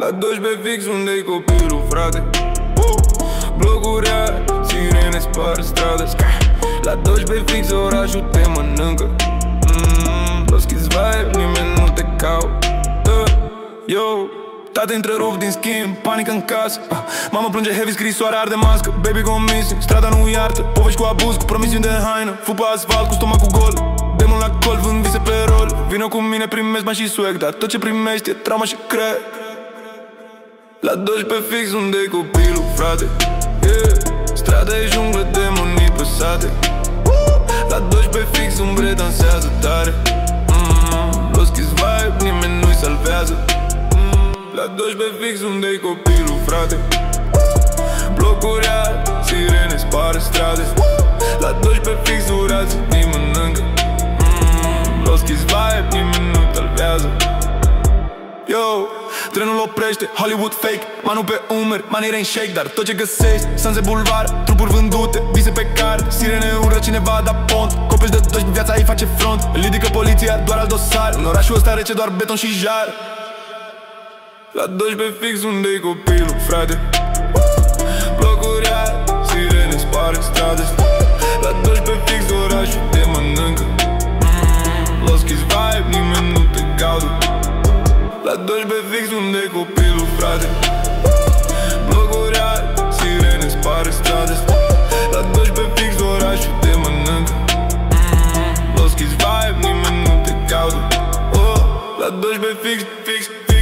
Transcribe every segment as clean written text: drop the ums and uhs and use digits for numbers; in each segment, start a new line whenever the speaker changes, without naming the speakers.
La 12 fix unde-i copilul, frate? Blocuri reale, sirene spar stradă. La 12 fix orașul te mănâncă. Los kids vibe, nimeni nu te caută. Yo, tate întrerup din schimb, panică în casă. Mama plânge heavy, scrisoarea arde mască. Baby gone missing, strada nu iartă. Povești cu abuz, cu promisiuni de haină. Fu pe asfalt cu stomacul gol. Demon la col, vând vise pe rol. Vino cu mine, primesc bani și swag, dar tot ce primești e trauma și crack. La 12 fix unde-i copilul, frate? Yeah. Strada e junglă, demonii păsate. La 12 fix umbre dansează tare. Los kids vibe, nimeni nu-i salvează. La 12 fix unde-i copilul, frate? Blocuri reale, sirene spare strade. La 12 fix urați, îi mănâncă. Los kids vibe, nimeni nu salvează. Yo, trenul oprește, Hollywood fake. Manu pe umeri, money rain shake. Dar tot ce găsești, Sanze bulvare, trupuri vândute, vise pe card. Sirene ură, cineva da pont. Copești de 12, viața ei face front. Îl ridică poliția doar al dosar. În orașul ăsta rece doar beton și jar. La 12 fix unde-i copilul, frate? Blocuri reale, sirene spare strade. La 12 fix orașul te mănâncă. Los kids vibe, nimeni nu te caută. La 12 fix unde-i copilul, frate? Blocuri reale, sirene spare strade. La 12 fix orașul te mănâncă. Los kids vibe, nimeni nu te caută. La 12 fix, fix, fix.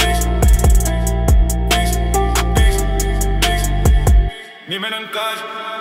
Nimeni în caj.